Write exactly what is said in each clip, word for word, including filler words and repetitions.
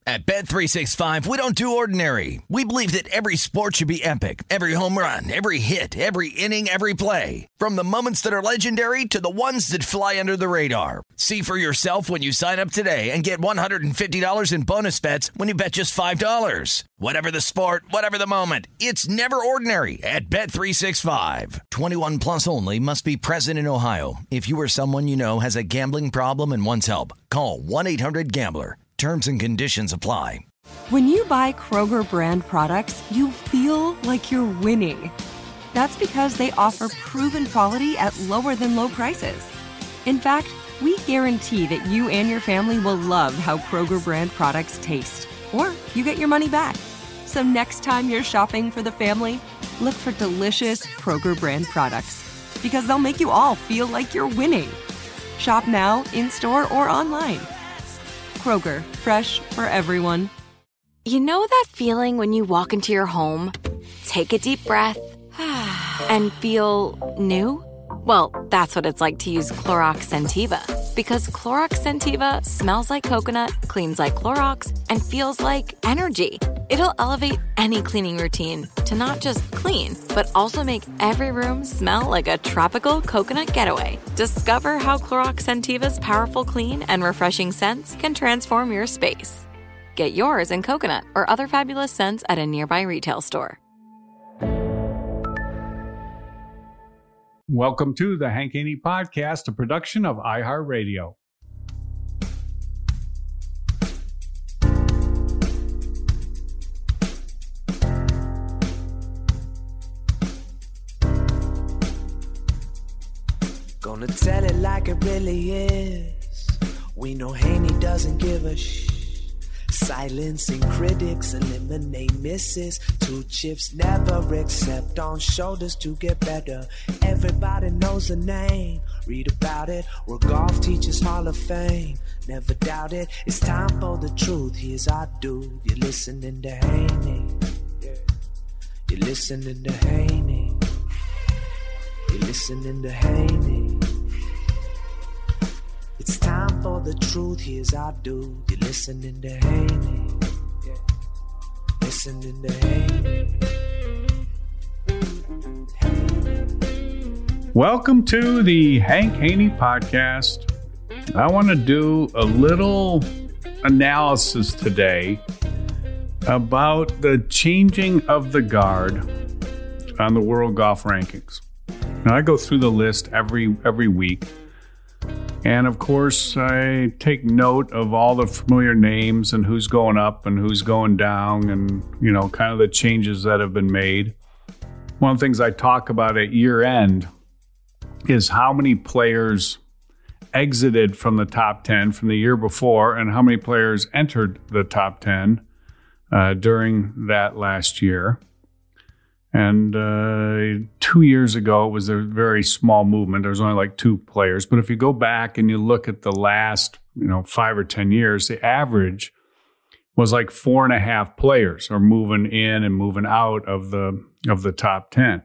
At Bet three sixty-five, we don't do ordinary. We believe that every sport should be epic. Every home run, every hit, every inning, every play. From the moments that are legendary to the ones that fly under the radar. See for yourself when you sign up today and get one hundred fifty dollars in bonus bets when you bet just five dollars. Whatever the sport, whatever the moment, it's never ordinary at Bet three sixty-five. twenty-one plus only. Must be present in Ohio. If you or someone you know has a gambling problem and wants help, call one eight hundred gambler. Terms and conditions apply. When you buy Kroger brand products, you feel like you're winning. That's because they offer proven quality at lower than low prices. In fact, we guarantee that you and your family will love how Kroger brand products taste, or you get your money back. So next time you're shopping for the family, look for delicious Kroger brand products, because they'll make you all feel like you're winning. Shop now, in-store, or online. Kroger, fresh for everyone. You know that feeling when you walk into your home, take a deep breath, and feel new? Well, that's what it's like to use Clorox Scentiva. Because Clorox Scentiva smells like coconut, cleans like Clorox, and feels like energy. It'll elevate any cleaning routine to not just clean, but also make every room smell like a tropical coconut getaway. Discover how Clorox Scentiva's powerful clean and refreshing scents can transform your space. Get yours in coconut or other fabulous scents at a nearby retail store. Welcome to the Hank Haney Podcast, a production of iHeartRadio. Gonna tell it like it really is. We know Haney doesn't give a shh. Silencing critics, eliminate misses. Two chips never accept on shoulders to get better. Everybody knows the name. Read about it. We're golf teachers Hall of Fame. Never doubt it. It's time for the truth. Here's our dude. You're listening to Haney. Yeah. You're listening to Haney. You're listening to Haney. It's time for the truth, here's our dude. You're listening to Haney. Yeah. Listening to Haney. Haney. Welcome to the Hank Haney Podcast. I want to do a little analysis today about the changing of the guard on the World Golf Rankings. Now, I go through the list every every week. And of course, I take note of all the familiar names and who's going up and who's going down and, you know, kind of the changes that have been made. One of the things I talk about at year end is how many players exited from the top ten from the year before and how many players entered the top ten uh, during that last year. And uh, two years ago, it was a very small movement. There was only like two players. But if you go back and you look at the last, you know, five or ten years, the average was like four and a half players are moving in and moving out of the of the top ten.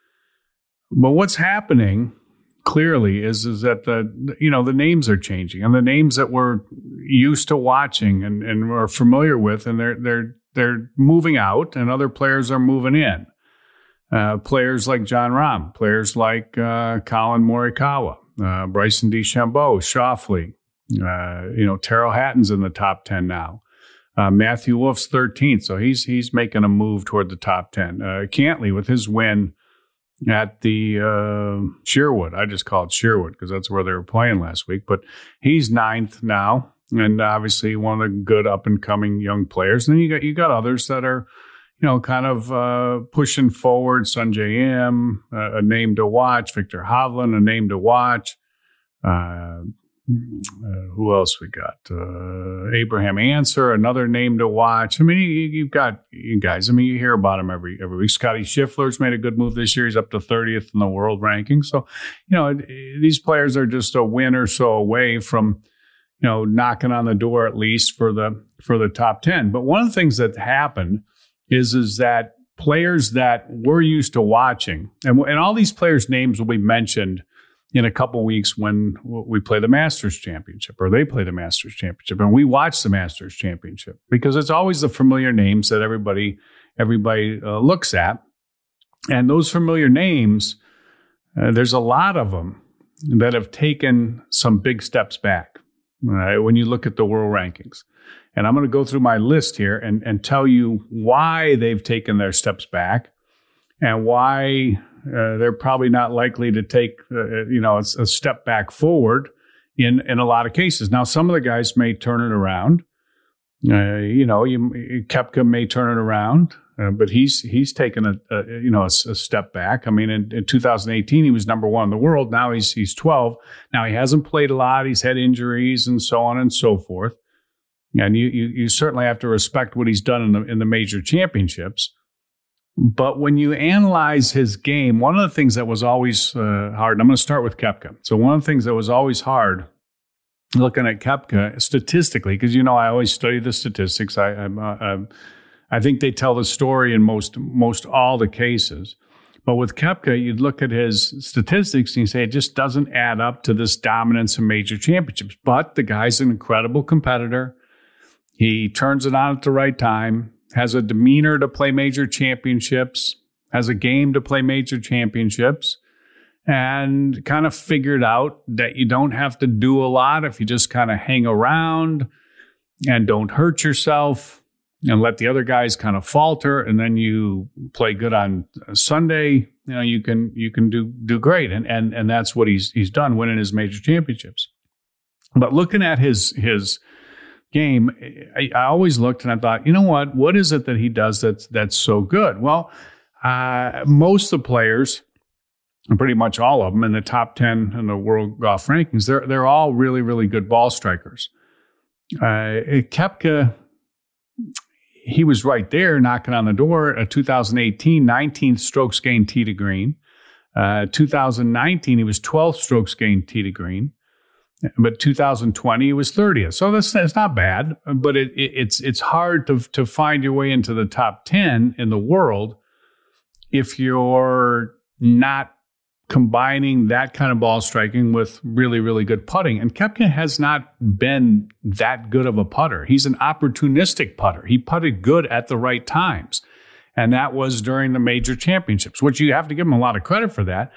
But what's happening clearly is is that the you know the names are changing, and the names that we're used to watching and and are familiar with, and they're they're they're moving out, and other players are moving in. Uh, players like Jon Rahm, players like uh, Colin Morikawa, uh, Bryson DeChambeau, Schauffele, uh, you know, Tyrrell Hatton's in the top ten now. Uh, Matthew Wolff's thirteenth, so he's he's making a move toward the top ten. Uh, Cantlay with his win at the uh, Sherwood, I just call it Sherwood because that's where they were playing last week, but he's ninth now, and obviously one of the good up and coming young players. And then you got you got others that are, you know, kind of uh, pushing forward. Sungjae Im, uh, a name to watch. Victor Hovland, a name to watch. Uh, uh, who else we got? Uh, Abraham Answer, another name to watch. I mean, you, you've got you guys. I mean, you hear about him every every week. Scotty Scheffler's made a good move this year. He's up to thirtieth in the world ranking. So, you know, these players are just a win or so away from, you know, knocking on the door at least for the for the top ten. But one of the things that happened is is that players that we're used to watching, and, and all these players' names will be mentioned in a couple of weeks when we play the Masters Championship or they play the Masters Championship and we watch the Masters Championship, because it's always the familiar names that everybody everybody uh, looks at. And those familiar names, uh, there's a lot of them that have taken some big steps back uh, when you look at the world rankings. And I'm going to go through my list here and, and tell you why they've taken their steps back and why uh, they're probably not likely to take, uh, you know, a, a step back forward in, in a lot of cases. Now, some of the guys may turn it around. Uh, you know, you, Koepka may turn it around, uh, but he's he's taken a, a you know a, a step back. I mean, in, in two thousand eighteen, he was number one in the world. Now he's he's twelve. Now he hasn't played a lot. He's had injuries and so on and so forth. And you you, you certainly have to respect what he's done in the in the major championships. But when you analyze his game, one of the things that was always uh, hard, and I'm going to start with Koepka. So one of the things that was always hard looking at Koepka statistically, because, you know, I always study the statistics. I I'm, uh, I'm, I think they tell the story in most most all the cases. But with Koepka, you'd look at his statistics and you say it just doesn't add up to this dominance in major championships. But the guy's an incredible competitor. He turns it on at the right time, has a demeanor to play major championships, has a game to play major championships, and kind of figured out that you don't have to do a lot if you just kind of hang around and don't hurt yourself and let the other guys kind of falter, and then you play good on Sunday. You know, you can you can do do great, and and and that's what he's he's done, winning his major championships. But looking at his his game, I, I always looked and I thought, you know what? What is it that he does that's that's so good? Well, uh, most of the players, and pretty much all of them in the top ten in the world golf rankings, they're they're all really really good ball strikers. Uh, Koepka, he was right there knocking on the door. Uh, two thousand eighteen, nineteenth strokes gained tee to green. Uh, two thousand nineteen, he was twelfth strokes gained tee to green. But two thousand twenty, he was thirtieth. So that's, that's not bad, but it, it, it's it's hard to to find your way into the top ten in the world if you're not combining that kind of ball striking with really, really good putting. And Koepka has not been that good of a putter. He's an opportunistic putter. He putted good at the right times. And that was during the major championships, which you have to give him a lot of credit for that.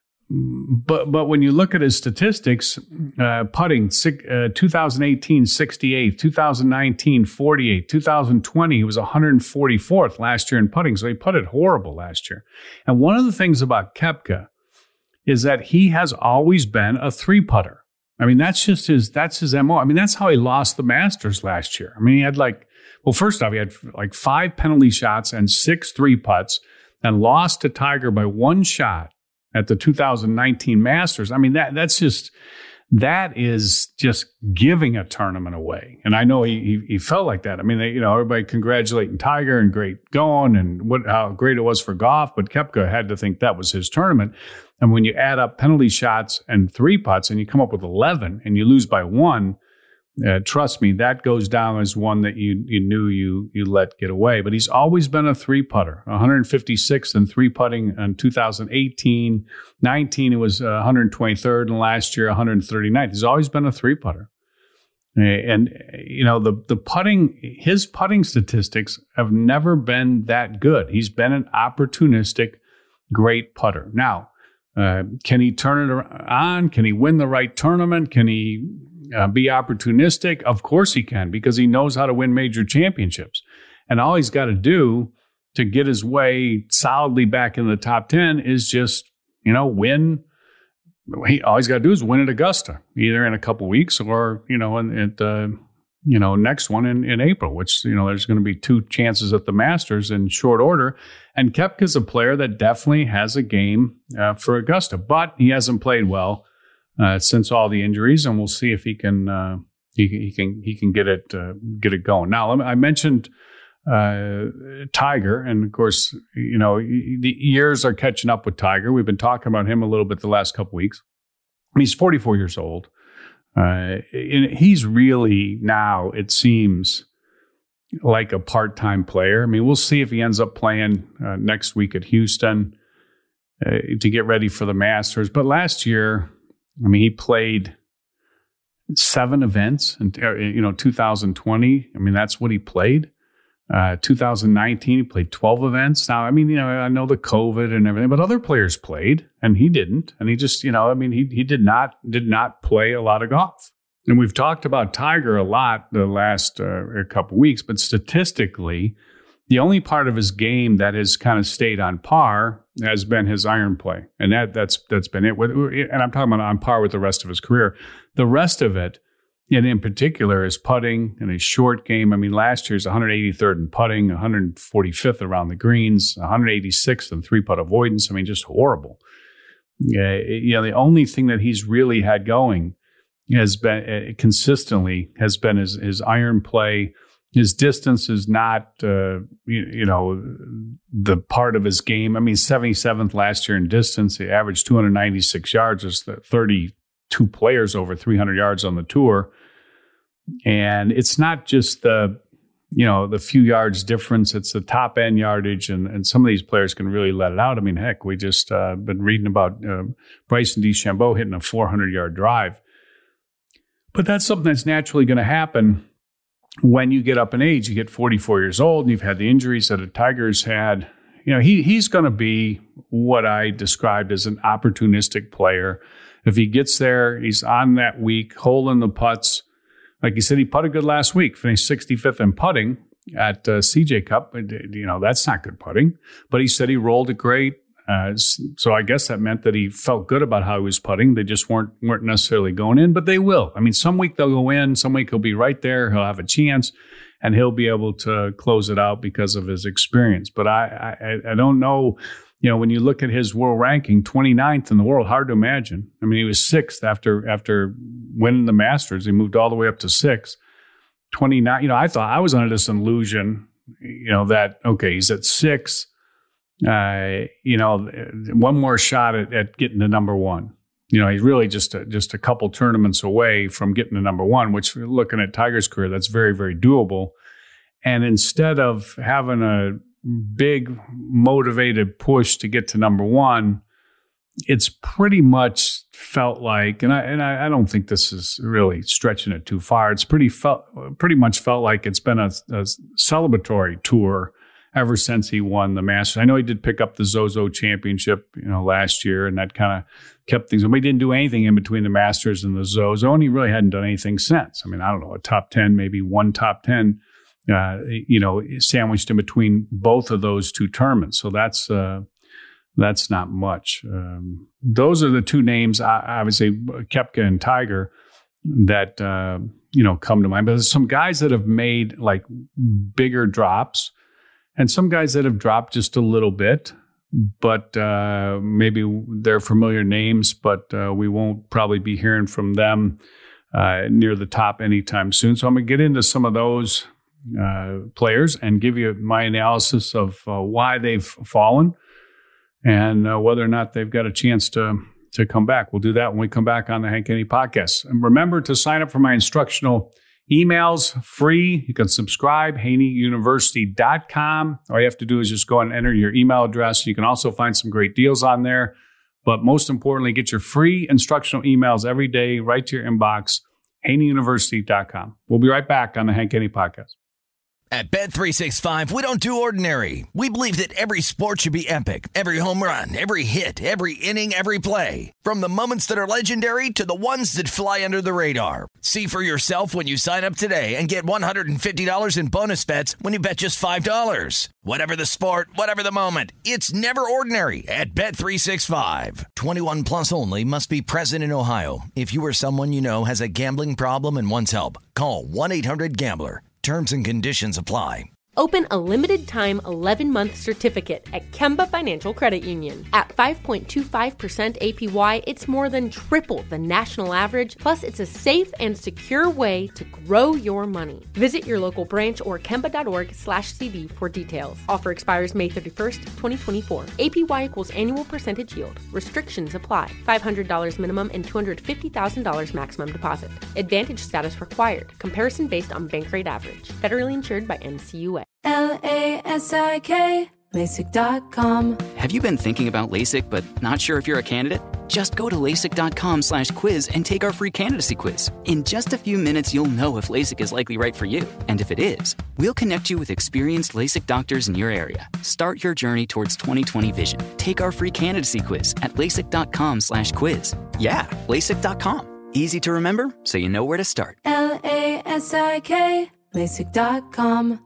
But but when you look at his statistics, uh, putting, uh, two thousand eighteen, sixty-eighth, two thousand nineteen, forty-eighth, two thousand twenty, he was one hundred forty-fourth last year in putting. So he putted horrible last year. And one of the things about Koepka is that he has always been a three putter. I mean, that's just his, that's his M O. I mean, that's how he lost the Masters last year. I mean, he had like, well, first off, he had like five penalty shots and six three putts and lost to Tiger by one shot at the two thousand nineteen Masters. I mean, that that's just, that is just giving a tournament away. And I know he he, he felt like that. I mean, they, you know, everybody congratulating Tiger and great going and what how great it was for golf, but Koepka had to think that was his tournament. And when you add up penalty shots and three putts and you come up with eleven and you lose by one, Uh, trust me, that goes down as one that you you knew you you let get away. But he's always been a three putter, one hundred fifty-sixth in three putting in two thousand eighteen, nineteen. It was one hundred twenty-third, and last year one hundred thirty-ninth. He's always been a three putter, and you know the the putting, his putting statistics have never been that good. He's been an opportunistic, great putter. Now, uh, can he turn it on? Can he win the right tournament? Can he Uh, be opportunistic? Of course he can, because he knows how to win major championships. And all he's got to do to get his way solidly back in the top ten is just, you know, win. He, all he's got to do is win at Augusta, either in a couple weeks or, you know, in, at the, you know, next one in, in April, which, you know, there's going to be two chances at the Masters in short order. And Koepka's a player that definitely has a game uh, for Augusta, but he hasn't played well Uh, since all the injuries, and we'll see if he can uh, he, he can he can get it uh, get it going. Now, I mentioned uh, Tiger, and of course, you know the years are catching up with Tiger. We've been talking about him a little bit the last couple weeks. He's forty-four years old. Uh, and he's really now, it seems, like a part-time player. I mean, we'll see if he ends up playing uh, next week at Houston uh, to get ready for the Masters. But last year, I mean, he played seven events in, you know, two thousand twenty. I mean, that's what he played. Uh, two thousand nineteen, he played twelve events. Now, I mean, you know, I know the COVID and everything, but other players played and he didn't. And he just, you know, I mean, he he did not did not play a lot of golf. And we've talked about Tiger a lot the last uh, couple of weeks, but statistically, the only part of his game that has kind of stayed on par has been his iron play. And that that's that's been it. And I'm talking about on par with the rest of his career. The rest of it, and in particular, is putting in a short game. I mean, last year's one hundred eighty-third in putting, one hundred forty-fifth around the greens, one hundred eighty-sixth in three-putt avoidance. I mean, just horrible. Yeah, you know, the only thing that he's really had going has been uh, consistently has been his, his iron play. His distance is not, uh, you, you know, the part of his game. I mean, seventy-seventh last year in distance. He averaged two hundred ninety-six yards. There's thirty-two players over three hundred yards on the tour. And it's not just the, you know, the few yards difference. It's the top end yardage. And, and some of these players can really let it out. I mean, heck, we just uh, been reading about uh, Bryson DeChambeau hitting a four hundred yard drive. But that's something that's naturally going to happen when you get up in age. You get forty-four years old and you've had the injuries that a Tiger's had. You know, he he's going to be what I described as an opportunistic player. If he gets there, he's on that week, holding the putts. Like he said, he putted good last week, finished sixty-fifth in putting at uh, C J Cup. You know, that's not good putting. But he said he rolled it great. Uh, so I guess that meant that he felt good about how he was putting. They just weren't weren't necessarily going in, but they will. I mean, some week they'll go in, some week he'll be right there. He'll have a chance, and he'll be able to close it out because of his experience. But I I, I don't know. You know, when you look at his world ranking, twenty-ninth in the world, hard to imagine. I mean, he was sixth after after winning the Masters. He moved all the way up to sixth. twenty-nine, you know, I thought I was under this illusion, you know, that, okay, he's at six. Uh, you know, one more shot at, at getting to number one. You know, he's really just a, just a couple tournaments away from getting to number one, which, looking at Tiger's career, that's very, very doable. And instead of having a big motivated push to get to number one, it's pretty much felt like, and I and I, I don't think this is really stretching it too far. It's pretty felt pretty much felt like it's been a, a celebratory tour ever since he won the Masters. I know he did pick up the Zozo Championship, you know, last year, and that kind of kept things. But he didn't do anything in between the Masters and the Zozo, and he really hadn't done anything since. I mean, I don't know, a top ten, maybe one top ten. Uh, you know, sandwiched in between both of those two tournaments. So that's uh, that's not much. Um, those are the two names, obviously, Koepka and Tiger, that, uh, you know, come to mind. But there's some guys that have made, like, bigger drops, and some guys that have dropped just a little bit, but uh, maybe they're familiar names, but uh, we won't probably be hearing from them uh, near the top anytime soon. So I'm going to get into some of those Uh, players and give you my analysis of uh, why they've fallen and uh, whether or not they've got a chance to to come back. We'll do that when we come back on the Hank Haney Podcast. And remember to sign up for my instructional emails, free. You can subscribe, haney university dot com. All you have to do is just go and enter your email address. You can also find some great deals on there. But most importantly, get your free instructional emails every day right to your inbox, haney university dot com. We'll be right back on the Hank Haney Podcast. At Bet three sixty-five, we don't do ordinary. We believe that every sport should be epic. Every home run, every hit, every inning, every play. From the moments that are legendary to the ones that fly under the radar. See for yourself when you sign up today and get one hundred fifty dollars in bonus bets when you bet just five dollars. Whatever the sport, whatever the moment, it's never ordinary at Bet three sixty-five. twenty-one plus only. Must be present in Ohio. If you or someone you know has a gambling problem and wants help, call one eight hundred gambler. Terms and conditions apply. Open a limited-time eleven-month certificate at Kemba Financial Credit Union. At five point two five percent A P Y, it's more than triple the national average, plus it's a safe and secure way to grow your money. Visit your local branch or kemba.org slash CD for details. Offer expires May thirty-first, twenty twenty-four. A P Y equals annual percentage yield. Restrictions apply. five hundred dollars minimum and two hundred fifty thousand dollars maximum deposit. Advantage status required. Comparison based on bank rate average. Federally insured by N C U A. L A S I K, LASIK dot com. Have you been thinking about LASIK but not sure if you're a candidate? Just go to LASIK.com slash quiz and take our free candidacy quiz. In just a few minutes, you'll know if LASIK is likely right for you. And if it is, we'll connect you with experienced LASIK doctors in your area. Start your journey towards twenty twenty vision. Take our free candidacy quiz at LASIK.com slash quiz. Yeah, LASIK dot com. Easy to remember, so you know where to start. L A S I K, LASIK dot com.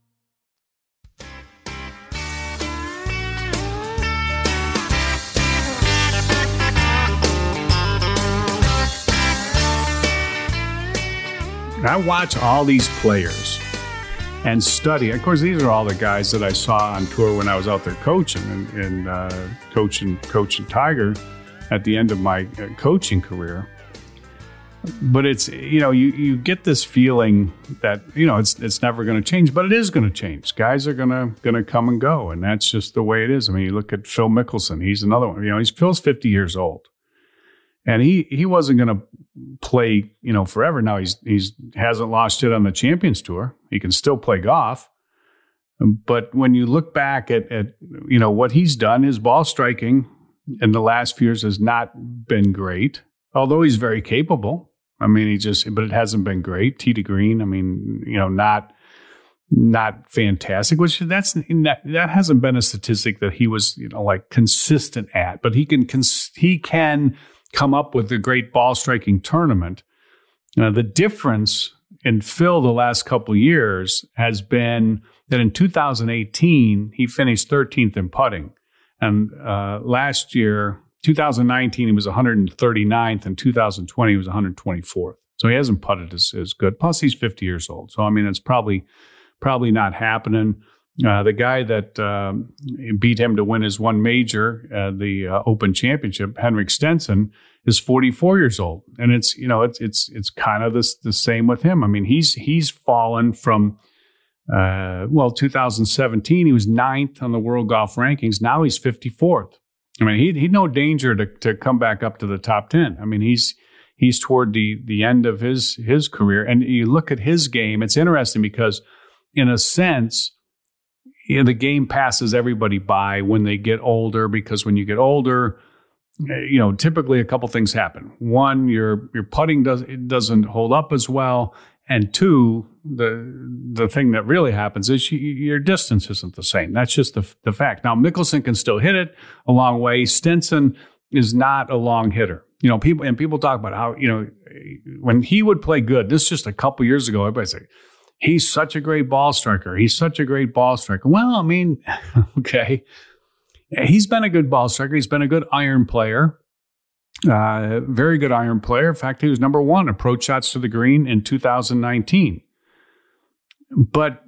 I watch all these players and study. Of course, these are all the guys that I saw on tour when I was out there coaching and, and uh, coaching, coaching Tiger at the end of my uh, coaching career. But it's, you know, you, you get this feeling that, you know, it's it's never going to change, but it is going to change. Guys are going to going to come and go, and that's just the way it is. I mean, you look at Phil Mickelson. He's another one. You know, he's Phil's fifty years old. And he, he wasn't going to play, you know, forever. Now he's he's hasn't lost it on the Champions Tour. He can still play golf. But when you look back at, at you know, what he's done, his ball striking in the last few years has not been great. Although he's very capable. I mean, he just, but it hasn't been great. Tee to green, I mean, you know, not not fantastic. Which that's that, that hasn't been a statistic that he was, you know, like consistent at. But he can cons- he can. come up with a great ball striking tournament. Uh, the difference in Phil the last couple of years has been that in two thousand eighteen, he finished thirteenth in putting. And uh, last year, two thousand nineteen, he was one hundred thirty-ninth, and two thousand twenty, he was one hundred twenty-fourth. So he hasn't putted as, as good. Plus, he's fifty years old. So, I mean, it's probably probably not happening. Uh, the guy that um, beat him to win his one major, uh, the uh, Open Championship, Henrik Stenson, is forty-four years old, and it's you know it's it's it's kind of this the same with him. I mean, he's he's fallen from uh, well, two thousand seventeen he was ninth on the world golf rankings. Now he's fifty-fourth. I mean, he he no danger to to come back up to the top ten. I mean, he's he's toward the the end of his his career, and you look at his game. It's interesting because, in a sense, you know, the game passes everybody by when they get older, because when you get older, you know, typically a couple things happen. One, your your putting does it doesn't hold up as well, and two, the the thing that really happens is you, your distance isn't the same. That's just the the fact. Now, Mickelson can still hit it a long way. Stenson is not a long hitter. You know, people and people talk about how, you know, when he would play good. This is just a couple years ago. Everybody say, he's such a great ball striker. He's such a great ball striker. Well, I mean, okay. He's been a good ball striker. He's been a good iron player. Uh, very good iron player. In fact, he was number one approach shots to the green in two thousand nineteen. But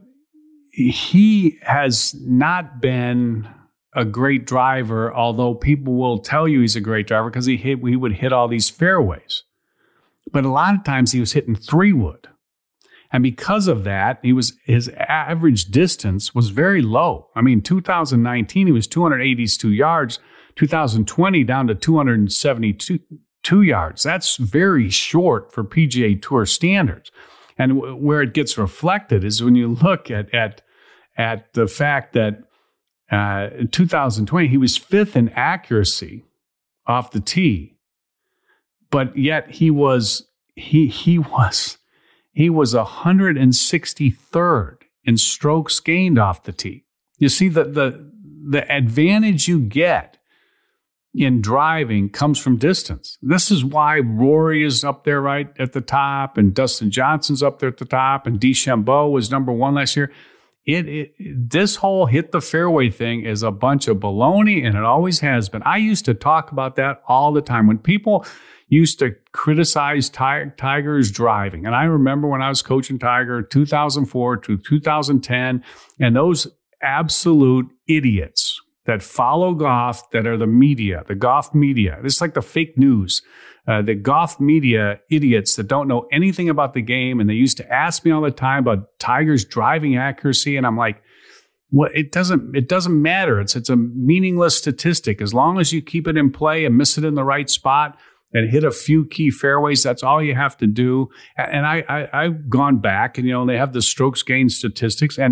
he has not been a great driver, although people will tell you he's a great driver because he hit, he would hit all these fairways. But a lot of times he was hitting three wood. And because of that, he was his average distance was very low. I mean, two thousand nineteen, he was two hundred eighty-two yards. two thousand twenty, down to two hundred seventy-two yards. That's very short for P G A Tour standards. And w- where it gets reflected is when you look at at, at the fact that uh, in two thousand twenty, he was fifth in accuracy off the tee. But yet he was he he was... He was one hundred sixty-third in strokes gained off the tee. You see, the, the, the advantage you get in driving comes from distance. This is why Rory is up there right at the top, and Dustin Johnson's up there at the top, and DeChambeau was number one last year. It, it this whole hit the fairway thing is a bunch of baloney, and it always has been. I used to talk about that all the time. When people used to criticize Ti- Tiger's driving. And I remember when I was coaching Tiger, two thousand four to two thousand ten, and those absolute idiots that follow golf, that are the media, the golf media. It's like the fake news. Uh, the golf media idiots that don't know anything about the game, and they used to ask me all the time about Tiger's driving accuracy, and I'm like, well, it doesn't it doesn't matter. It's it's a meaningless statistic. As long as you keep it in play and miss it in the right spot and hit a few key fairways, that's all you have to do. And I, I, I've gone back, and, you know, they have the strokes gained statistics. And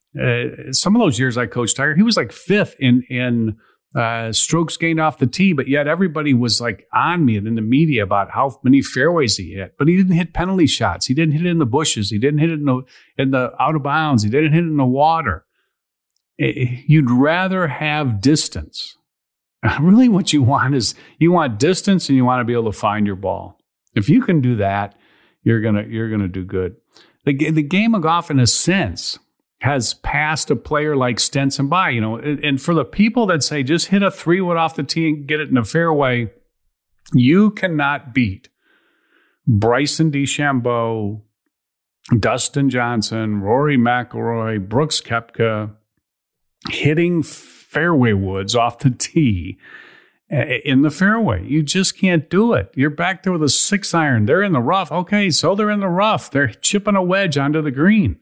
uh, some of those years I coached Tiger, he was like fifth in in uh, strokes gained off the tee, but yet everybody was like on me and in the media about how many fairways he hit. But he didn't hit penalty shots. He didn't hit it in the bushes. He didn't hit it in the, in the out of bounds. He didn't hit it in the water. It, you'd rather have distance. Really what you want is you want distance and you want to be able to find your ball. If you can do that, you're going to you're going to do good. The, the game of golf, in a sense, has passed a player like Stenson by, you know, and for the people that say just hit a three wood off the tee and get it in the fairway, you cannot beat Bryson DeChambeau, Dustin Johnson, Rory McIlroy, Brooks Koepka hitting fairway woods off the tee in the fairway. You just can't do it. You're back there with a six iron. They're in the rough. Okay, so they're in the rough. They're chipping a wedge onto the green.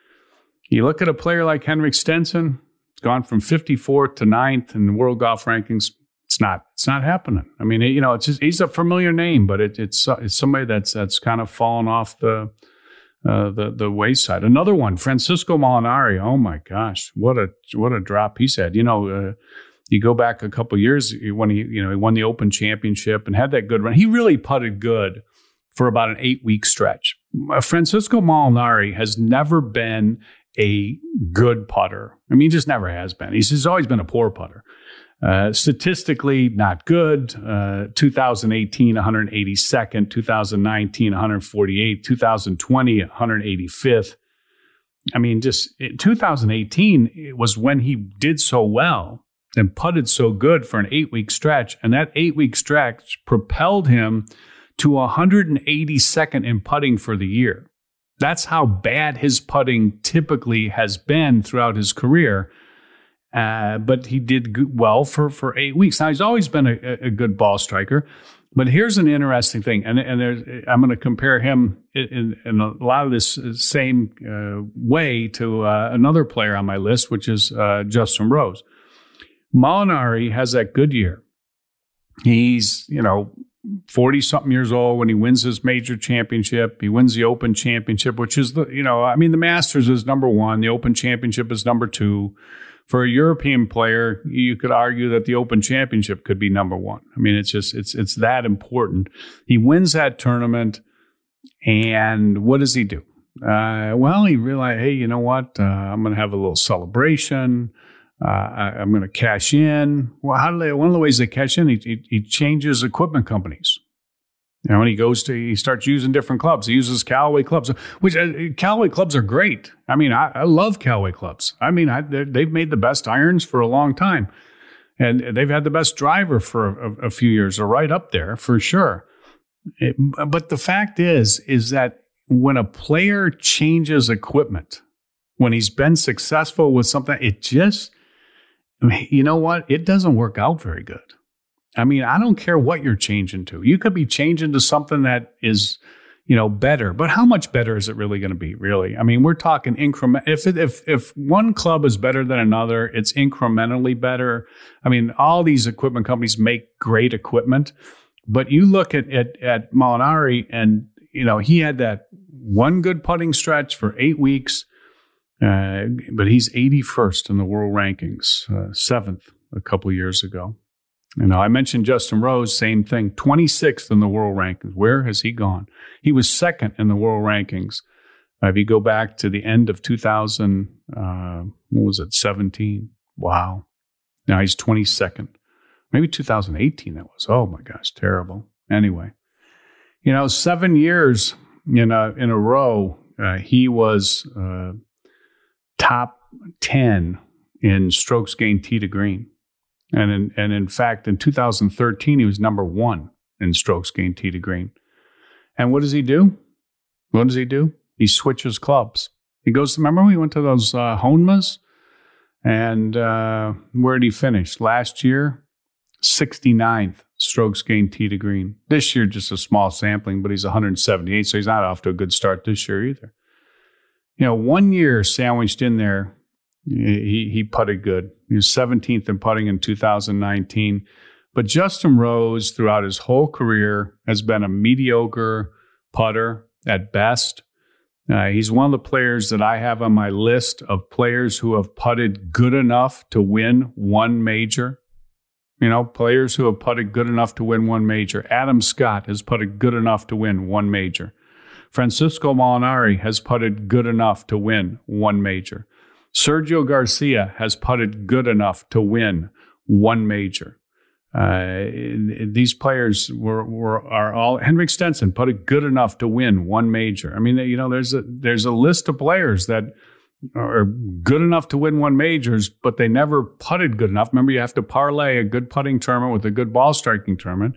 You look at a player like Henrik Stenson, gone from fifty-fourth to ninth in the world golf rankings. It's not. It's not happening. I mean, you know, it's just, he's a familiar name, but it, it's it's somebody that's that's kind of fallen off the uh, the the wayside. Another one, Francisco Molinari. Oh my gosh, what a what a drop he's had. You know, uh, you go back a couple of years when he you know he won the Open Championship and had that good run. He really putted good for about an eight week stretch. Francisco Molinari has never been a good putter. I mean, he just never has been. He's, he's always been a poor putter. Uh, statistically, not good. Uh, two thousand eighteen, one hundred eighty-second. two thousand nineteen, one hundred forty-eighth. two thousand twenty, one hundred eighty-fifth. I mean, just two thousand eighteen it was when he did so well and putted so good for an eight-week stretch. And that eight-week stretch propelled him to one hundred eighty-second in putting for the year. That's how bad his putting typically has been throughout his career. Uh, but he did good, well for, for eight weeks. Now, he's always been a, a good ball striker. But here's an interesting thing, and, and there's, I'm going to compare him in, in a lot of this same uh, way to uh, another player on my list, which is uh, Justin Rose. Molinari has that good year. He's, you know, forty-something years old when he wins his major championship. He wins the Open Championship, which is, the you know, I mean, the Masters is number one. The Open Championship is number two. For a European player, you could argue that the Open Championship could be number one. I mean, it's just, it's it's that important. He wins that tournament, and what does he do? Uh, well, he realized, hey, you know what? Uh, I'm going to have a little celebration. Uh, I, I'm going to cash in. Well, how do they? One of the ways they cash in, he, he, he changes equipment companies. You know, when he goes to, he starts using different clubs. He uses Callaway clubs, which uh, Callaway clubs are great. I mean, I, I love Callaway clubs. I mean, I, they've made the best irons for a long time, and they've had the best driver for a, a few years. They're right up there for sure. It, but the fact is, is that when a player changes equipment, when he's been successful with something, it just, you know what? It doesn't work out very good. I mean, I don't care what you're changing to. You could be changing to something that is, you know, better. But how much better is it really going to be, really? I mean, we're talking increment. If it, if if one club is better than another, it's incrementally better. I mean, all these equipment companies make great equipment. But you look at, at, at Molinari, and, you know, he had that one good putting stretch for eight weeks. Uh, but he's eighty-first in the world rankings, uh, seventh a couple of years ago. You know, I mentioned Justin Rose, same thing, twenty-sixth in the world rankings. Where has he gone? He was second in the world rankings. Uh, if you go back to the end of two thousand, uh, what was it, seventeen? Wow. Now he's twenty-second. Maybe two thousand eighteen that was. Oh, my gosh, terrible. Anyway, you know, seven years in a, in a row, uh, he was uh, top ten in strokes gained tee to green. And in, and in fact, in two thousand thirteen, he was number one in strokes gained tee to green. And what does he do? What does he do? He switches clubs. He goes, remember we went to those uh, Honmas? And uh, where did he finish? Last year, sixty-ninth strokes gained tee to green. This year, just a small sampling, but he's one hundred seventy-eight, so he's not off to a good start this year either. You know, one year sandwiched in there, He he putted good. He was seventeenth in putting in two thousand nineteen. But Justin Rose, throughout his whole career, has been a mediocre putter at best. Uh, he's one of the players that I have on my list of players who have putted good enough to win one major. You know, players who have putted good enough to win one major. Adam Scott has putted good enough to win one major. Francisco Molinari has putted good enough to win one major. Sergio Garcia has putted good enough to win one major. Uh, these players were, were are all Henrik Stenson putted good enough to win one major. I mean, you know, there's a there's a list of players that are good enough to win one majors, but they never putted good enough. Remember, you have to parlay a good putting tournament with a good ball striking tournament.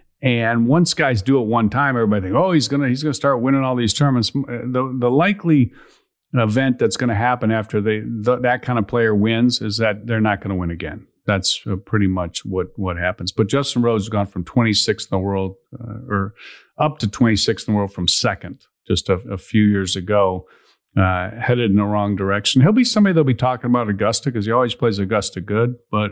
And once guys do it one time, everybody thinks, oh, he's gonna he's gonna start winning all these tournaments. The the likely event that's going to happen after they the, that kind of player wins is that they're not going to win again. That's uh, pretty much what what happens. But Justin Rose has gone from twenty-sixth in the world, uh, or up to twenty-sixth in the world from second just a, a few years ago, uh, headed in the wrong direction. He'll be somebody they'll be talking about Augusta because he always plays Augusta good, but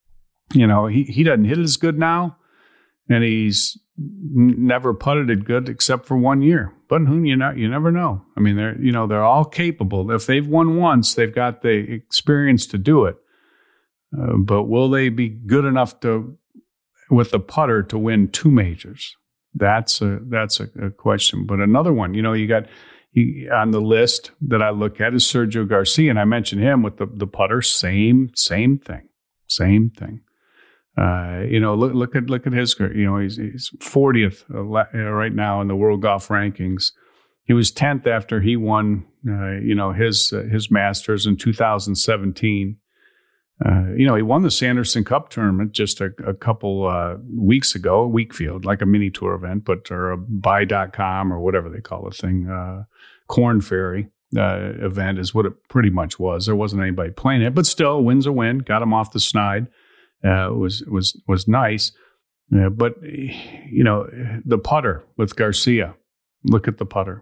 you know he he doesn't hit it as good now. And he's never putted it good except for one year. But who you know, you never know. I mean, they're you know they're all capable. If they've won once, they've got the experience to do it. Uh, but will they be good enough to, with the putter, to win two majors? That's a that's a, a question. But another one, you know, you got he, on the list that I look at is Sergio Garcia, and I mentioned him with the the putter. Same same thing, same thing. Uh, you know, look look at look at his. You know, he's he's fortieth right now in the world golf rankings. He was tenth after he won. Uh, you know, his uh, his Masters in two thousand seventeen. Uh, you know, he won the Sanderson Cup tournament just a, a couple uh, weeks ago, Weekfield, like a mini tour event, but or a buy dot com or whatever they call the thing, uh, Corn Ferry uh, event is what it pretty much was. There wasn't anybody playing it, but still, win's a win. Got him off the snide. Uh, was was was nice, uh, but you know the putter with Garcia. Look at the putter.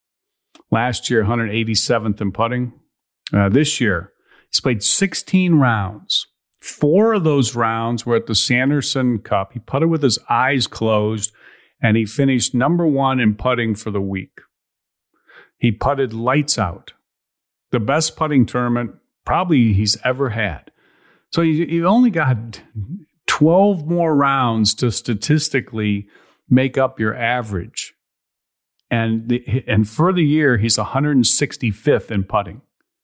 Last year, one hundred eighty-seventh in putting. Uh, this year, he's played sixteen rounds. Four of those rounds were at the Sanderson Cup. He putted with his eyes closed, and he finished number one in putting for the week. He putted lights out. The best putting tournament probably he's ever had. So you, you only got twelve more rounds to statistically make up your average. And the, and for the year, he's one hundred sixty-fifth in putting.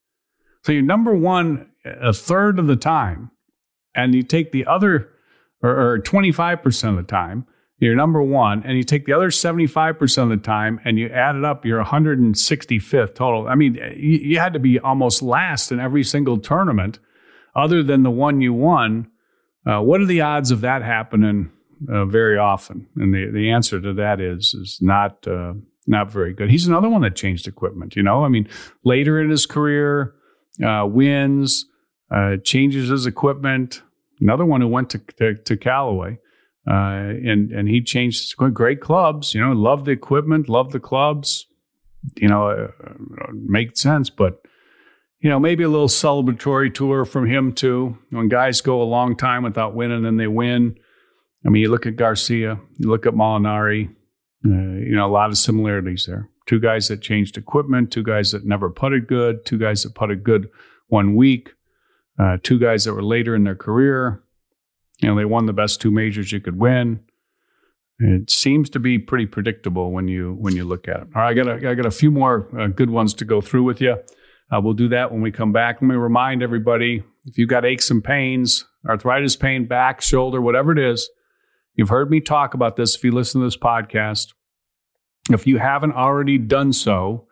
So you're number one a third of the time, and you take the other, or, or twenty-five percent of the time, you're number one, and you take the other seventy-five percent of the time, and you add it up, you're one hundred sixty-fifth total. I mean, you, you had to be almost last in every single tournament other than the one you won. Uh, what are the odds of that happening uh, very often? And the, the answer to that is is not uh, not very good. He's another one that changed equipment. You know, I mean, later in his career, uh, wins, uh, changes his equipment. Another one who went to to, to Callaway, uh, and and he changed his equipment. Great clubs. You know, loved the equipment, loved the clubs. You know, uh, makes sense, but. You know, maybe a little celebratory tour from him, too. When guys go a long time without winning and they win. I mean, you look at Garcia, you look at Molinari, uh, you know, a lot of similarities there. Two guys that changed equipment, two guys that never putted good, two guys that putted good one week, uh, two guys that were later in their career. You know, they won the best two majors you could win. It seems to be pretty predictable when you when you look at it. All right, I got a, I got a few more uh, good ones to go through with you. Uh, we'll do that when we come back. Let me remind everybody, if you've got aches and pains, arthritis pain, back, shoulder, whatever it is, you've heard me talk about this if you listen to this podcast. If you haven't already done so,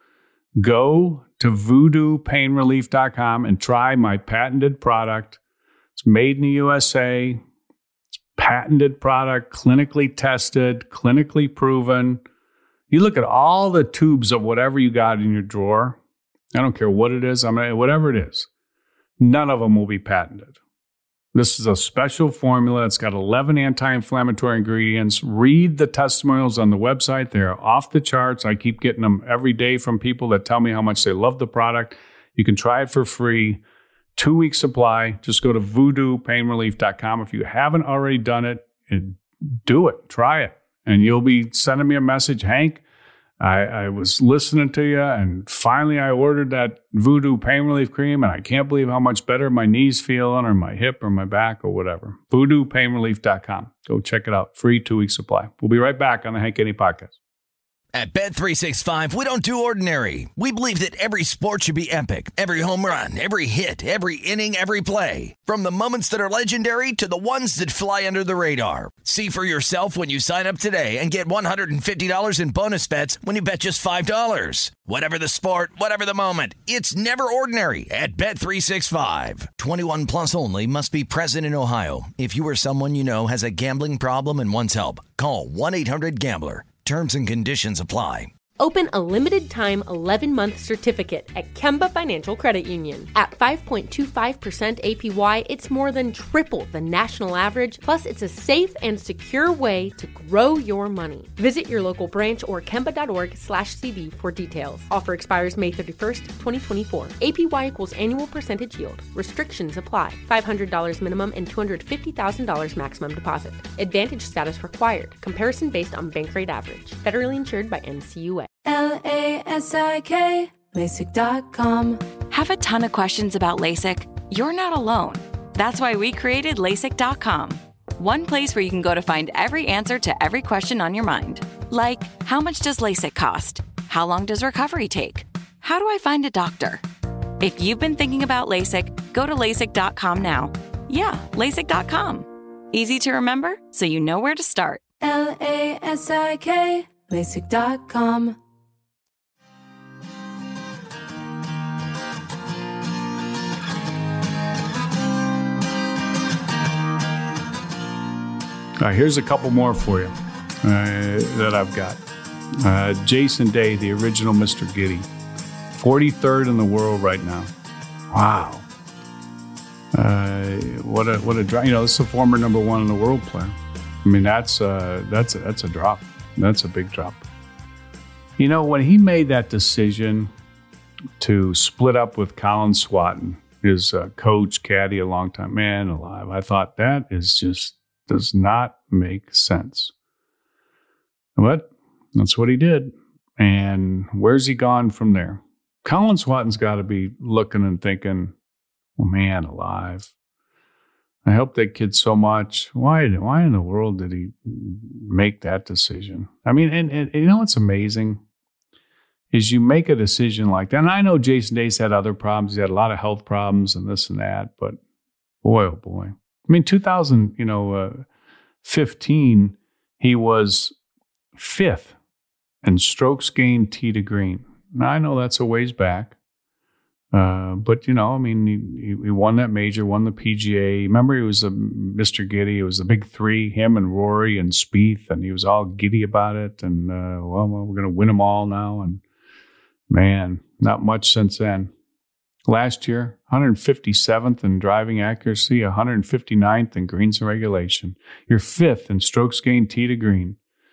go to voodoo pain relief dot com and try my patented product. It's made in the U S A. It's patented product, clinically tested, clinically proven. You look at all the tubes of whatever you got in your drawer. I don't care what it is. I mean, whatever it is, none of them will be patented. This is a special formula. It's got eleven anti-inflammatory ingredients. Read the testimonials on the website. They're off the charts. I keep getting them every day from people that tell me how much they love the product. You can try it for free. Two-week supply. Just go to voodoo pain relief dot com. If you haven't already done it, do it. Try it. And you'll be sending me a message, Hank, I, I was listening to you, and finally I ordered that Voodoo Pain Relief Cream, and I can't believe how much better my knees feeling, or my hip, or my back, or whatever. voodoo pain relief dot com. Go check it out. Free two-week supply. We'll be right back on the Hank Haney Podcast. At Bet three sixty-five, we don't do ordinary. We believe that every sport should be epic. Every home run, every hit, every inning, every play. From the moments that are legendary to the ones that fly under the radar. See for yourself when you sign up today and get one hundred fifty dollars in bonus bets when you bet just five dollars. Whatever the sport, whatever the moment, it's never ordinary at Bet three sixty-five. twenty-one plus only. Must be present in Ohio. If you or someone you know has a gambling problem and wants help, call one eight hundred gambler. Terms and conditions apply. Open a limited-time eleven-month certificate at Kemba Financial Credit Union. At five point two five percent A P Y, it's more than triple the national average, plus it's a safe and secure way to grow your money. Visit your local branch or kemba.org slash CD for details. Offer expires May thirty-first, twenty twenty-four. A P Y equals annual percentage yield. Restrictions apply. five hundred dollars minimum and two hundred fifty thousand dollars maximum deposit. Advantage status required. Comparison based on bank rate average. Federally insured by N C U A. L A S I K, LASIK dot com. Have a ton of questions about LASIK? You're not alone. That's why we created LASIK dot com. One place where you can go to find every answer to every question on your mind. Like, how much does LASIK cost? How long does recovery take? How do I find a doctor? If you've been thinking about LASIK, go to LASIK dot com now. Yeah, LASIK dot com. Easy to remember, so you know where to start. L A S I K, LASIK dot com. All right, here's a couple more for you uh, that I've got. Uh, Jason Day, the original Mister Giddy, forty-third in the world right now. Wow. Uh, what a what a drop. You know, this is a former number one in the world player. I mean, that's uh, that's a, that's a drop. That's a big drop. You know, when he made that decision to split up with Colin Swatton, his uh, coach, caddy, a long time man alive, I thought that is just does not make sense. But that's what he did. And where's he gone from there? Colin Swatton's got to be looking and thinking, oh, man alive. I helped that kid so much. Why, why in the world did he make that decision? I mean, and, and you know what's amazing is you make a decision like that. And I know Jason Day's had other problems. He had a lot of health problems and this and that. But boy, oh boy. I mean, two thousand, you know, uh, fifteen, he was fifth in strokes gained tee to green. Now, I know that's a ways back. Uh, but, you know, I mean, he, he won that major, won the P G A. Remember, he was a Mister Giddy. It was the big three, him and Rory and Spieth, and he was all giddy about it. And, uh, well, well, we're going to win them all now. And, man, not much since then. Last year, one hundred fifty-seventh in driving accuracy, one hundred fifty-ninth in greens and regulation. You're fifth in strokes gained tee to green.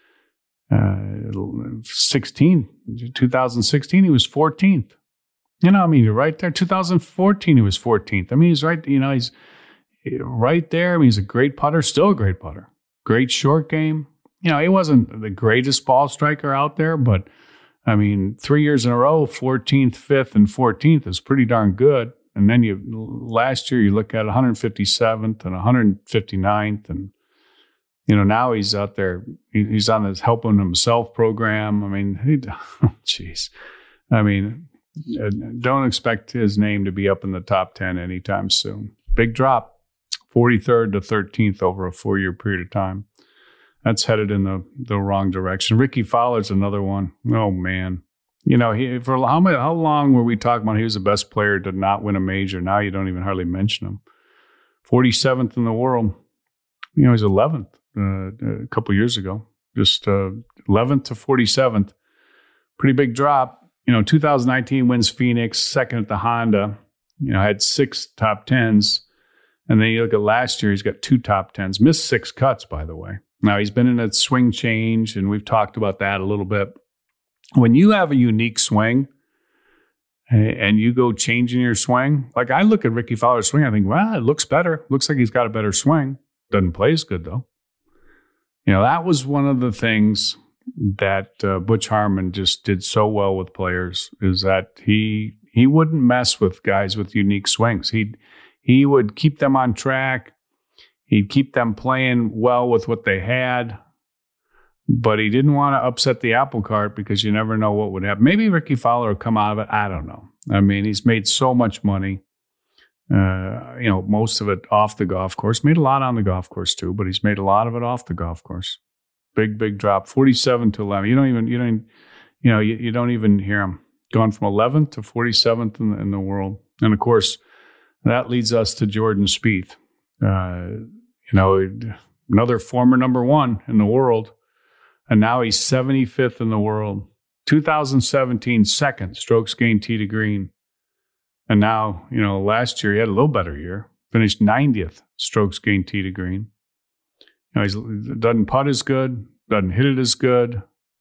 Uh, sixteen, two thousand sixteen, he was fourteenth. You know, I mean, you're right there. two thousand fourteen, he was fourteenth. I mean, he's right, you know, he's right there. I mean, he's a great putter, still a great putter. Great short game. You know, he wasn't the greatest ball striker out there, but I mean, three years in a row, fourteenth, fifth, and fourteenth is pretty darn good. And then you last year you look at one hundred fifty-seventh and one hundred fifty-ninth, and you know now he's out there. He, he's on his helping himself program. I mean, he, jeez, I mean, don't expect his name to be up in the top ten anytime soon. Big drop, forty-third to thirteenth over a four-year period of time. That's headed in the, the wrong direction. Ricky Fowler's another one. Oh, man. You know, he for how many, how long were we talking about he was the best player to not win a major? Now you don't even hardly mention him. forty-seventh in the world. You know, he's eleventh uh, a couple years ago. Just uh, eleventh to forty-seventh. Pretty big drop. You know, two thousand nineteen wins Phoenix, second at the Honda. You know, had six top tens. And then you look at last year, he's got two top tens. Missed six cuts, by the way. Now, he's been in a swing change, and we've talked about that a little bit. When you have a unique swing and you go changing your swing, like I look at Ricky Fowler's swing, I think, well, it looks better. Looks like he's got a better swing. Doesn't play as good, though. You know, that was one of the things that uh, Butch Harmon just did so well with players is that he he wouldn't mess with guys with unique swings. He he would keep them on track. He'd keep them playing well with what they had, but he didn't want to upset the apple cart because you never know what would happen. Maybe Ricky Fowler will come out of it. I don't know. I mean, he's made so much money. Uh, you know, most of it off the golf course. Made a lot on the golf course too, but he's made a lot of it off the golf course. Big, big drop, forty-seven to eleven. You don't even, you don't, you know, you, you don't even hear him. Gone from eleventh to forty-seventh in the, in the world. And of course, that leads us to Jordan Spieth. Uh, you know, another former number one in the world. And now he's seventy-fifth in the world. two thousand seventeen, second strokes gained tee to green. And now, you know, last year he had a little better year. Finished ninetieth strokes gained tee to green. You know, he doesn't putt as good, doesn't hit it as good.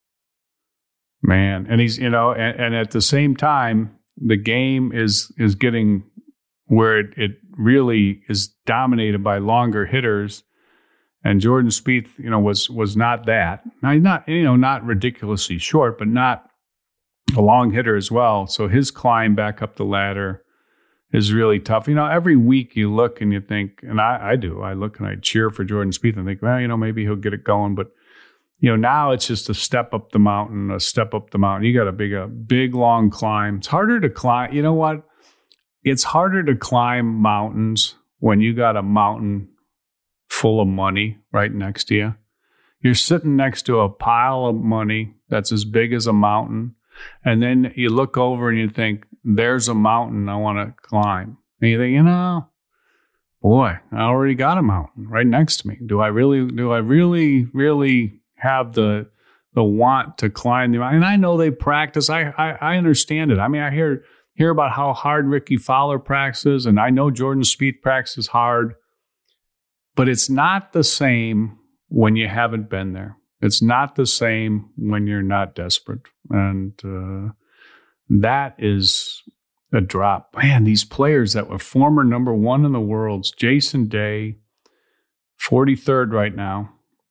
Man, and he's, you know, and, and at the same time, the game is is getting where it, it really is dominated by longer hitters. And Jordan Spieth, you know, was was not that. Now he's not, you know, not ridiculously short, but not a long hitter as well. So his climb back up the ladder is really tough. You know, every week you look and you think, and I, I do, I look and I cheer for Jordan Spieth and think, well, you know, maybe he'll get it going. But, you know, now it's just a step up the mountain, a step up the mountain. You got a big, a big, long climb. It's harder to climb. You know what? It's harder to climb mountains when you got a mountain full of money right next to you. You're sitting next to a pile of money that's as big as a mountain. And then you look over and you think, there's a mountain I want to climb. And you think, you know, boy, I already got a mountain right next to me. Do I really, do I really, really have the the want to climb the mountain? And I know they practice. I, I, I understand it. I mean, I hear hear about how hard Ricky Fowler practices, and I know Jordan Spieth practices hard. But it's not the same when you haven't been there. It's not the same when you're not desperate. And uh, that is a drop. Man, these players that were former number one in the world, Jason Day, forty-third right now.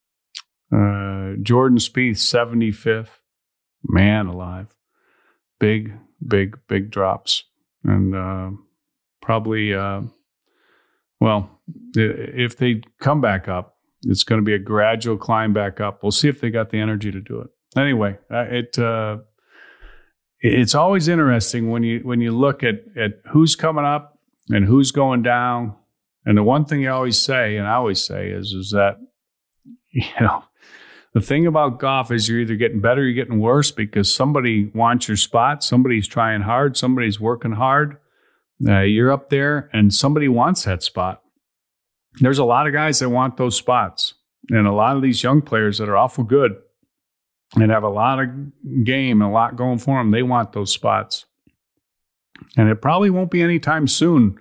Uh, Jordan Spieth, seventy-fifth. Man alive. Big, big, big drops. And uh, probably, uh, well, if they come back up, it's going to be a gradual climb back up. We'll see if they got the energy to do it. Anyway, it uh, it's always interesting when you when you look at, at who's coming up and who's going down. And the one thing you always say, and I always say, is is that, you know, the thing about golf is you're either getting better or you're getting worse because somebody wants your spot, somebody's trying hard, somebody's working hard. Uh, you're up there, and somebody wants that spot. There's a lot of guys that want those spots, and a lot of these young players that are awful good and have a lot of game and a lot going for them, they want those spots. And it probably won't be anytime soon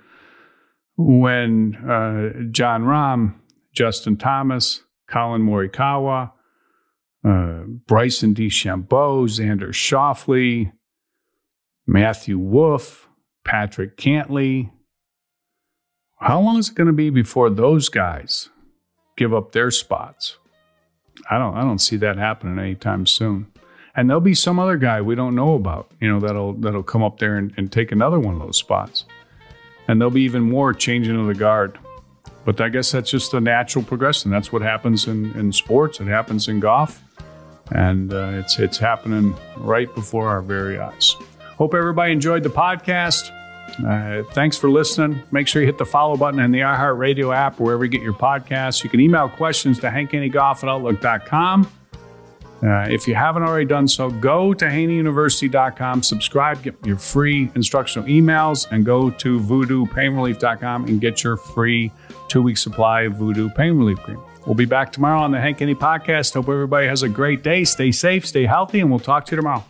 when uh, Jon Rahm, Justin Thomas, Colin Morikawa, uh, Bryson DeChambeau, Xander Schauffele, Matthew Wolff, Patrick Cantlay. How long is it going to be before those guys give up their spots? I don't I don't see that happening anytime soon. And there'll be some other guy we don't know about, you know, that'll that'll come up there and, and take another one of those spots. And there'll be even more changing of the guard. But I guess that's just a natural progression. That's what happens in, in sports. It happens in golf. And uh, it's it's happening right before our very eyes. Hope everybody enjoyed the podcast. Uh, thanks for listening. Make sure you hit the follow button in the iHeartRadio app, wherever you get your podcasts. You can email questions to hank haney golf at outlook dot com. Uh, if you haven't already done so, go to haney university dot com, subscribe, get your free instructional emails, and go to voodoo pain relief dot com and get your free two-week supply of Voodoo Pain Relief Cream. We'll be back tomorrow on the Hank Haney Podcast. Hope everybody has a great day. Stay safe, stay healthy, and we'll talk to you tomorrow.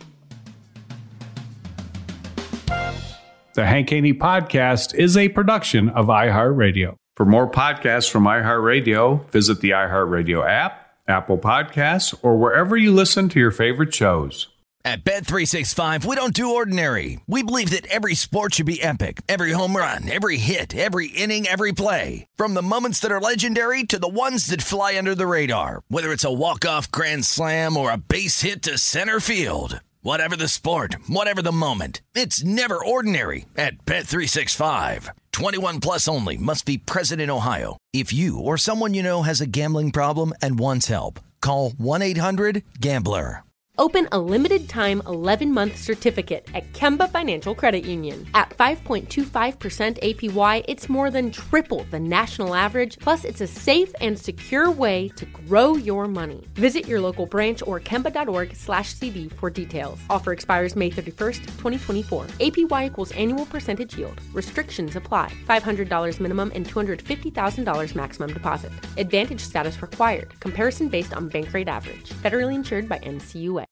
The Hank Haney Podcast is a production of iHeartRadio. For more podcasts from iHeartRadio, visit the iHeartRadio app, Apple Podcasts, or wherever you listen to your favorite shows. At Bet three sixty-five, we don't do ordinary. We believe that every sport should be epic. Every home run, every hit, every inning, every play. From the moments that are legendary to the ones that fly under the radar. Whether it's a walk-off grand slam or a base hit to center field. Whatever the sport, whatever the moment. It's never ordinary at Bet three sixty-five. twenty-one plus only. Must be present in Ohio. If you or someone you know has a gambling problem and wants help, call one eight hundred gambler. Open a limited-time eleven-month certificate at Kemba Financial Credit Union. At five point two five percent A P Y, it's more than triple the national average, plus it's a safe and secure way to grow your money. Visit your local branch or kemba.org slash CD for details. Offer expires May thirty-first, twenty twenty-four. A P Y equals annual percentage yield. Restrictions apply. five hundred dollars minimum and two hundred fifty thousand dollars maximum deposit. Advantage status required. Comparison based on bank rate average. Federally insured by N C U A.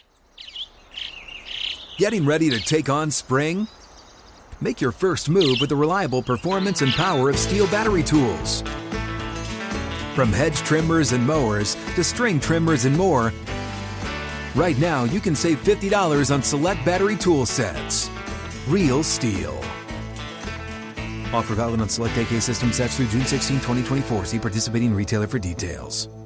Getting ready to take on spring? Make your first move with the reliable performance and power of Steel battery tools. From hedge trimmers and mowers to string trimmers and more, right now you can save fifty dollars on select battery tool sets. Real Steel. Offer valid on select A K system sets through June sixteenth, twenty twenty-four. See participating retailer for details.